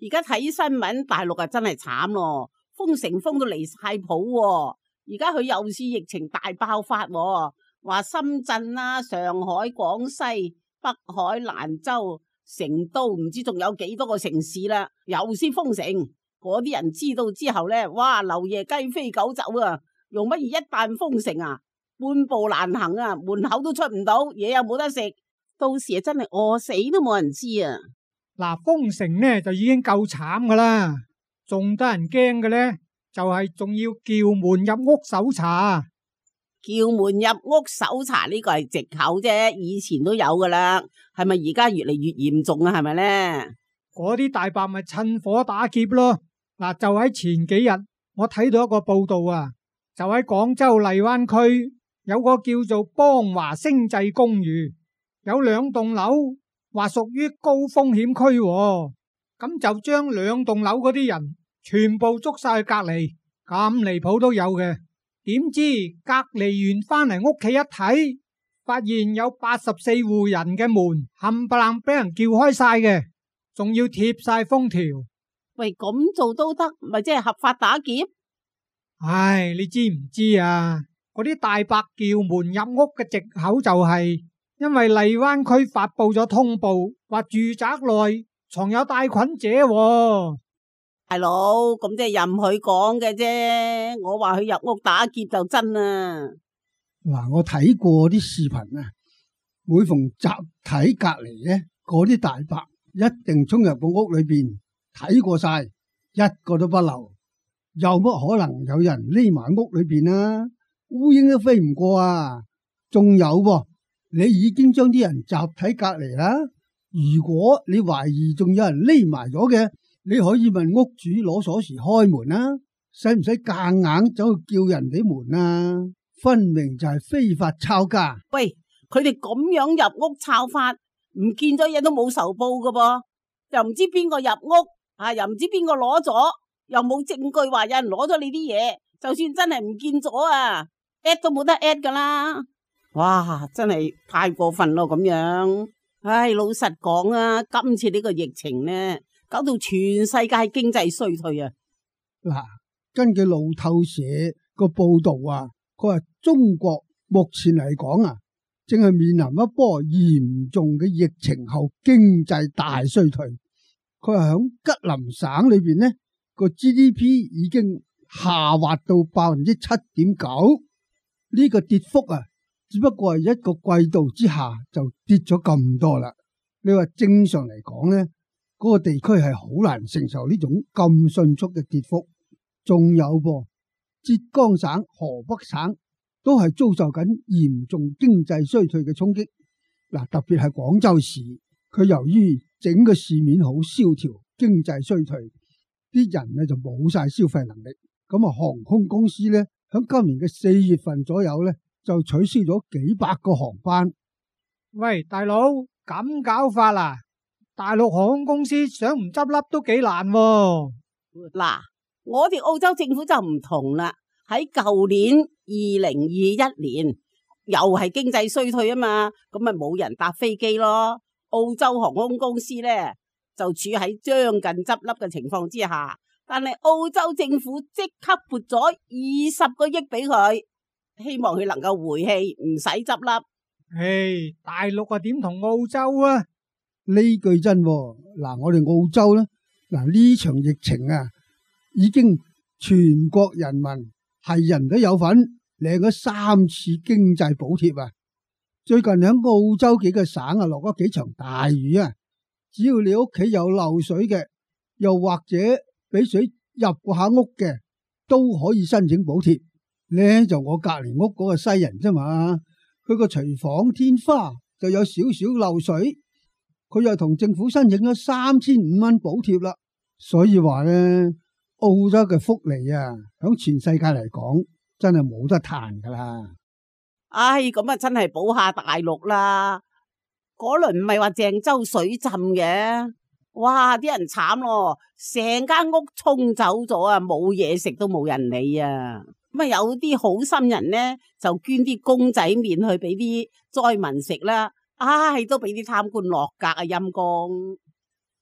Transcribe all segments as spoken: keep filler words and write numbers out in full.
而家睇新聞，大陸啊真係慘咯，封城封到離晒譜。而家佢又是疫情大爆發，話深圳啦、上海、廣西、北海、蘭州、成都，唔知仲有幾多個城市啦，又先封城。嗰啲人知道之後呢，哇，漏夜雞飛狗走啊！用乜嘢？一旦封城啊，半步難行啊，門口都出唔到，嘢又冇得食，到時啊真係餓死都冇人知啊！ 嗱，封城呢就已經夠慘噶啦，仲得人驚嘅呢，就係仲要叫門入屋搜查。 叫門入屋搜查呢個係藉口啫，以前都有噶啦，係咪而家越嚟越嚴重啊？係咪呢？ 嗰啲大白咪趁火打劫咯。嗱，就喺前幾日，我睇到一個報道啊，就喺廣州荔灣區有個叫做邦華星際公寓，有兩棟樓。話屬於高風險區，咁就將兩棟樓嗰啲人全部捉晒去隔離，咁離譜都有嘅。點知隔離完翻嚟屋企一睇，發現有八十四戶人嘅門冚唪唥俾人撬開晒嘅，仲要貼晒封條。 喂，咁做都得，咪即係合法打劫？ 唉，你知唔知啊？嗰啲大白撬門入屋嘅藉口就係、是。因為荔灣區發佈咗通報，話住宅內藏有帶菌者喎。 大佬，咁即係任佢講嘅啫。我話佢入屋打劫就真啦。 嗱，我睇過啲視頻啊，每逢集體隔離咧，嗰啲大白一定衝入個屋裏邊睇過晒，一個都不留。有乜可能有人匿埋屋裏邊啊？烏蠅都飛唔過啊！仲有喎。你已經將啲人集體隔離啦。如果你懷疑仲有人匿埋咗嘅，你可以問屋主攞鎖匙開門啦。使唔使夾硬走去叫人哋門啊？分明就係非法抄家。 喂，佢哋咁樣入屋抄法，唔見咗嘢都冇仇報噶噃，又唔知邊個入屋啊，又唔知邊個攞咗，又冇證據話有人攞咗你啲嘢。就算真係唔見咗啊 ，at 都冇得 at 噶啦。哇，真係太過分咯咁樣。唉，老實講啊，今次呢個疫情呢，搞到全世界經濟衰退啊。 嗱，根據路透社個報道啊，佢話中國目前嚟講啊，正係面臨一波嚴重嘅疫情後經濟大衰退。佢話響吉林省裏邊呢，個 G D P 已經下滑到百分之七點九，呢個跌幅啊，只不過係一個季度之下就跌咗咁多啦。你話正常嚟講呢，嗰個地區係好難承受呢種咁迅速嘅跌幅。仲有噃，浙江省、河北省都係遭受緊嚴重經濟衰退嘅衝擊。嗱，特別係廣州市，佢由於整個市面好蕭條，經濟衰退，啲人呢就冇晒消費能力。咁啊，航空公司呢，響今年嘅四月份左右呢，就取消咗幾百個航班。 喂，大佬，咁搞法啦？大陸航空公司想唔執笠都幾難喎。 嗱，我哋澳洲政府就唔同啦。喺舊年二零二一年，又係經濟衰退啊嘛，咁咪冇人搭飛機咯。澳洲航空公司呢，就處喺將近執笠嘅情況之下，但係澳洲政府即刻撥咗二十個億俾佢。希望佢能夠回氣，唔使執笠。 唉，大陸啊點同澳洲啊？ 呢句真喎。嗱，我哋澳洲呢，嗱呢場疫情啊，已經全國人民係人都有份領咗三次經濟補貼啊。最近喺澳洲幾個省啊落咗幾場大雨啊，只要你屋企有漏水嘅，又或者俾水入過下屋嘅，都可以申請補貼。呢就我隔籬屋嗰個西人啫嘛，佢個廚房天花就有少少漏水，佢又同政府申請咗三千五蚊補貼啦。所以話呢，澳洲嘅福利啊，響全世界嚟講真係冇得彈噶啦。 唉，咁啊真係補下大陸啦。嗰輪唔係話鄭州水浸嘅，哇！啲人慘咯，成間屋沖走咗啊，冇嘢食都冇人理啊。咁啊，有啲好心人呢，就捐啲公仔麵去俾啲災民食啦。唉，都俾啲貪官落格啊，陰公。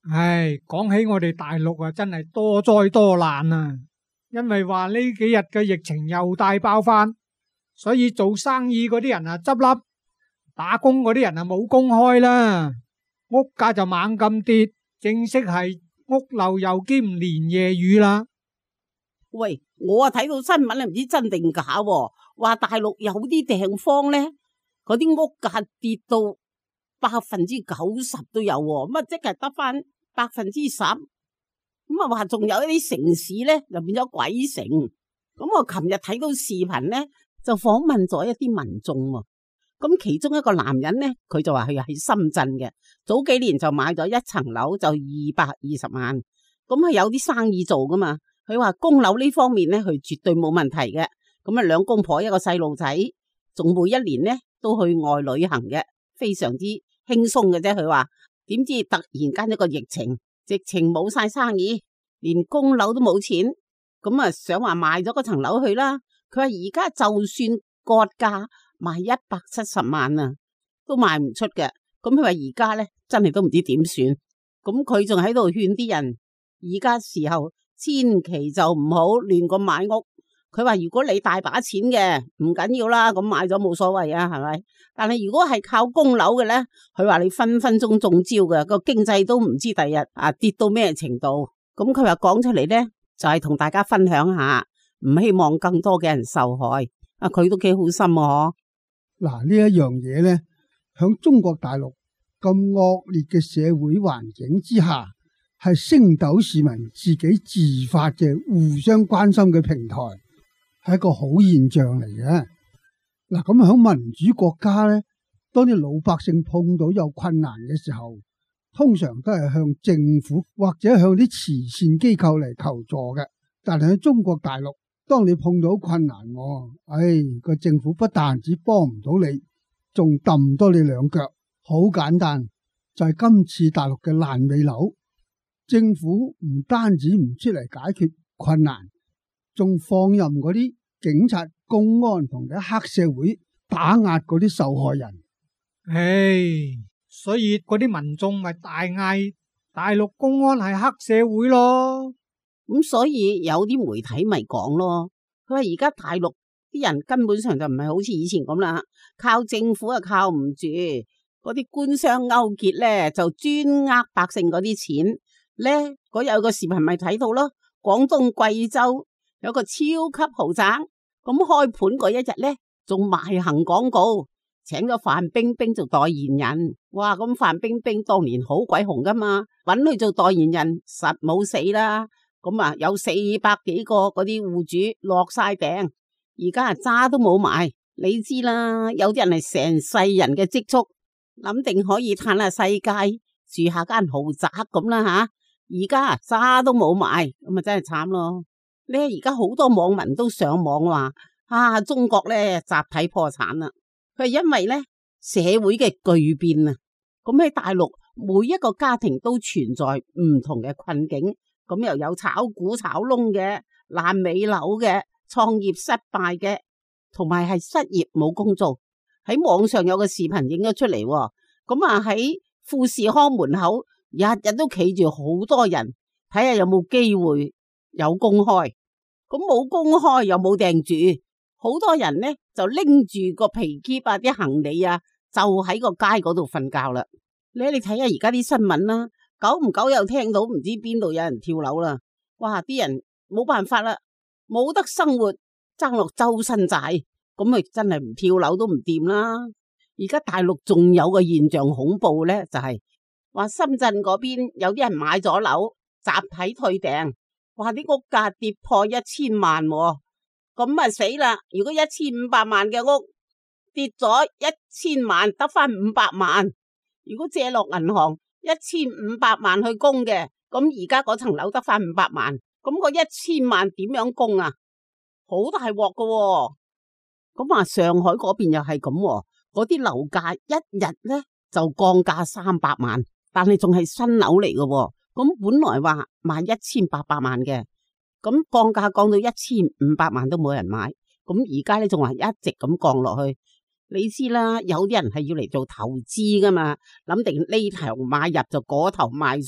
唉，講起我哋大陸啊，真係多災多難啊！因為話呢幾日嘅疫情又大爆發，所以做生意嗰啲人啊執笠，打工嗰啲人啊冇工開啦，屋價就猛咁跌，正式係屋漏又兼連夜雨啦。 喂，我啊睇到新聞啊，唔知真定假喎，話大陸有啲地方咧，嗰啲屋價跌到百分之九十都有喎，咁啊即係得翻百分之十，咁啊話仲有一啲城市咧就變咗鬼城。咁我琴日睇到視頻咧，就訪問咗一啲民眾喎，咁其中一個男人咧，佢就話佢喺深圳嘅，早幾年就買咗一層樓就二百二十萬，咁係有啲生意做噶嘛。佢話供樓呢方面咧，佢絕對冇問題嘅。咁啊，兩公婆一個細路仔，仲每一年咧都去外旅行嘅，非常之輕鬆嘅啫。佢話點知突然間一個疫情，直情冇晒生意，連供樓都冇錢。咁啊，想話賣咗嗰層樓去啦。佢話而家就算割價賣一百七十萬啊，都賣唔出嘅。咁佢話而家咧真係都唔知點算。咁佢仲喺度勸啲人，而家時候千祈就唔好亂咁買屋。佢話如果你大把錢嘅，唔緊要啦，咁買咗冇所謂啊，係咪？但係如果係靠供樓嘅咧，佢話你分分鐘中招嘅，個經濟都唔知第日啊跌到咩程度。咁佢話講出嚟咧，就係同大家分享下，唔希望更多嘅人受害。啊，佢都幾好心啊！ 嗱，呢一樣嘢咧，響中國大陸咁惡劣嘅社會環境之下，係星斗市民自己自發嘅互相關心嘅平台，係一個好現象嚟嘅。嗱，咁響民主國家咧，當啲老百姓碰到有困難嘅時候，通常都係向政府或者向啲慈善機構嚟求助嘅。但係喺中國大陸，當你碰到困難，唉，個政府不但止幫唔到你，仲揼多你兩腳。好簡單，就係今次大陸嘅爛尾樓，政府唔單止唔出嚟解決困難，仲放任嗰啲警察、公安同啲黑社會打壓嗰啲受害人。 唉，所以嗰啲民眾咪大嗌大陸公安係黑社會咯。 咁所以有啲媒體咪講咯，佢話而家大陸啲人根本上就唔係好似以前咁啦，靠政府啊靠唔住，嗰啲官商勾結咧就專呃百姓嗰啲錢咧。嗰有個視頻咪睇到咯，廣東貴州有個超級豪宅，咁開盤嗰一日咧仲賣行廣告，請咗范冰冰做代言人。哇，咁范冰冰當年好鬼紅噶嘛，搵佢做代言人實冇死啦。咁啊，有四百幾個嗰啲戶主落晒訂，而家啊渣都冇埋。你知啦，有啲人係成世人嘅積蓄，諗定可以嘆下世界，住下間豪宅咁啦吓。而家啊渣都冇埋，咁啊真係慘咯。呢而家好多網民都上網話啊，中國咧集體破產啦。佢係因為咧社會嘅巨變啊。咁喺大陸每一個家庭都存在唔同嘅困境。咁又有炒股炒窿嘅、爛尾樓嘅、創業失敗嘅，同埋係失業冇工做。喺網上有個視頻影咗出嚟，咁啊喺富士康門口日日都企住好多人，睇下有冇機會有工開。咁冇工開又冇訂住，好多人呢就拎住個皮篋啊、啲行李啊，就喺個街嗰度瞓覺啦。你你睇下而家啲新聞啦。久唔久又聽到唔知邊度有人跳樓啦，哇！啲人冇辦法啦，冇得生活，爭落周身債，咁咪真係唔跳樓都唔掂啦。而家大陸仲有個現象恐怖咧，就係話深圳嗰邊有啲人買咗樓，集體退訂，話啲屋價跌破一千萬，咁啊死啦！如果一千五百萬嘅屋跌咗一千萬，得翻五百萬，如果借落銀行一千五百萬去供嘅，咁而家嗰層樓得翻五百萬，咁個一千萬點樣供啊？好大鑊噶喎！咁啊，上海嗰邊又係咁，嗰啲樓價一日咧就降價三百萬，但係仲係新樓嚟噶。咁本來話賣一千八百萬嘅，咁降價降到一千五百萬都冇人買，咁而家咧仲話一直咁降落去。你知啦，有啲人係要嚟做投資噶嘛，諗定呢頭買入就嗰頭賣出，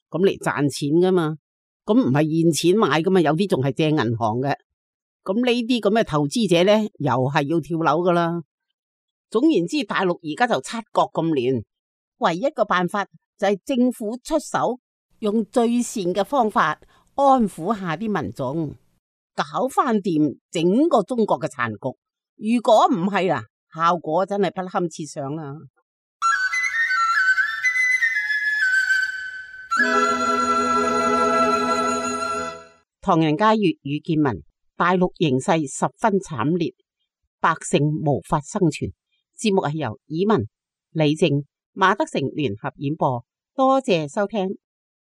咁嚟賺錢噶嘛。咁唔係現錢買噶嘛，有啲仲係借銀行嘅。咁呢啲咁嘅投資者咧，又係要跳樓噶啦。總言之，大陸而家就七國咁亂，唯一個辦法就係政府出手，用最善嘅方法安撫下啲民眾，搞翻掂整個中國嘅殘局。如果唔係啦，效果真係不堪設想啦。唐人街粵語見聞，大陸形勢十分慘烈，百姓無法生存。節目係由以文、李靜、馬德成聯合演播，多謝收聽。